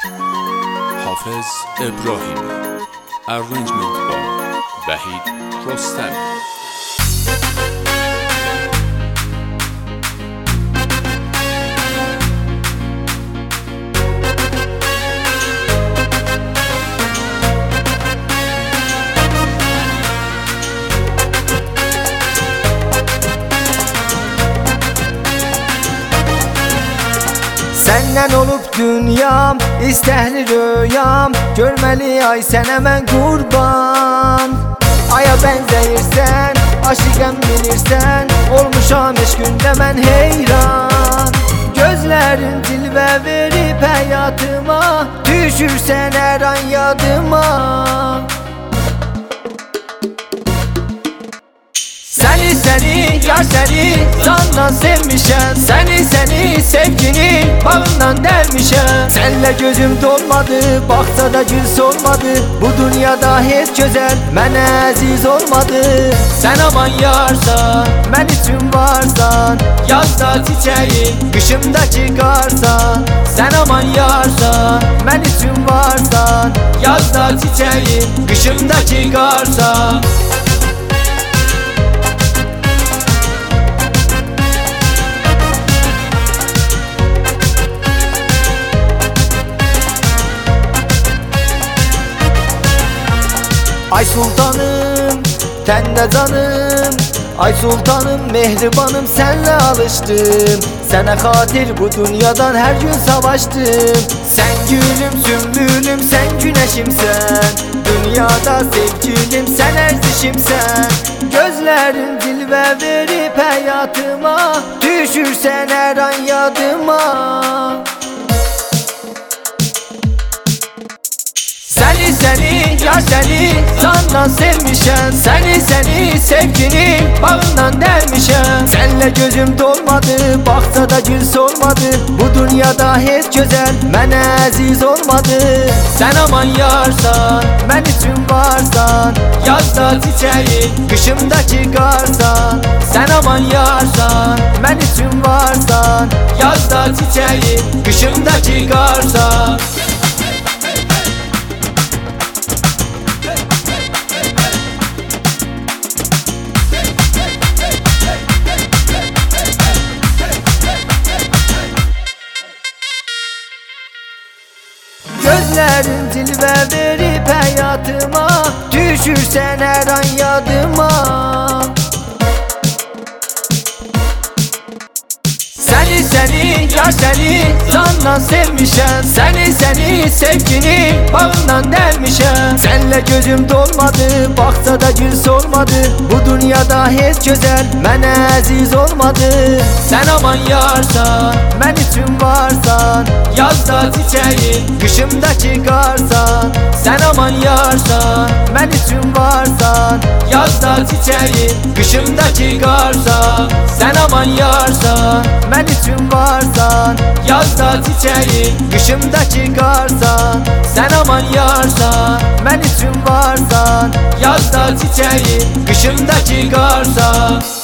Hafez İbrahim. Arrangement by Vahid Rostam. Senden olup dünyam, istehli rüyam, görmeli ay sen hemen kurban. Aya benzeyirsen, aşıken bilirsen, olmuşam eşkünde ben heyran. Gözlerin cilve verip hayatıma, düşürsen her an yadıma. Seni ya seni candan sevmişem, seni sevgini bağından delmişem. Senle gözüm dolmadı, baksa da gül solmadı, bu dünyada hiç güzel mənə əziz olmadı. Sen aman yarsan, mən üçün varsan, yazda çiçeği, kışımda çıkarsan. Sen aman yarsan, mən üçün varsan, yazda çiçeği, kışımda çıkarsan. Ay sultanım, tende canım, ay sultanım, mehribanım, senle alıştım. Sana hatir bu dünyadan her gün savaştım. Sen gülüm, sümbülüm, sen güneşimsen, dünyada sevgilim, sen erzişimsen. Gözlerin cilve verip hayatıma, düşürsen her an yadıma. Seni ya seni candan sevmişem, seni sevgini bağından delmişem. Senle gözüm dolmadı, baksa da gül solmadı, bu dünyada hiç güzel mənə əziz olmadı. Sen aman yarsan, mən üçün varsan, yazda çiçeği, kışımda çıkarsan. Sen aman yarsan, mən üçün varsan, yazda çiçeği, kışımda çıkarsan. Gözlerin cilve verip hayatıma, düşürsen her an yadıma. Seni ya seni candan sevmişem, seni sevgini bağından delmişem. Senle gözüm dolmadı, baksa da gül solmadı, bu dünyada hiç güzel mənə əziz olmadı. Sen aman yarsan, mən üçün varsan, yazda çiçeği, kışımda çıkarsan. Sen aman yarsan, mən üçün varsan, yazda çiçeği, kışımda çıkarsan. Sen aman yarsan, mən üçün varsan, yazda çiçeği, kışımda çıkarsan. Sen aman yarsan, mən üçün varsan, yazda çiçeği, kışımda çıkarsan.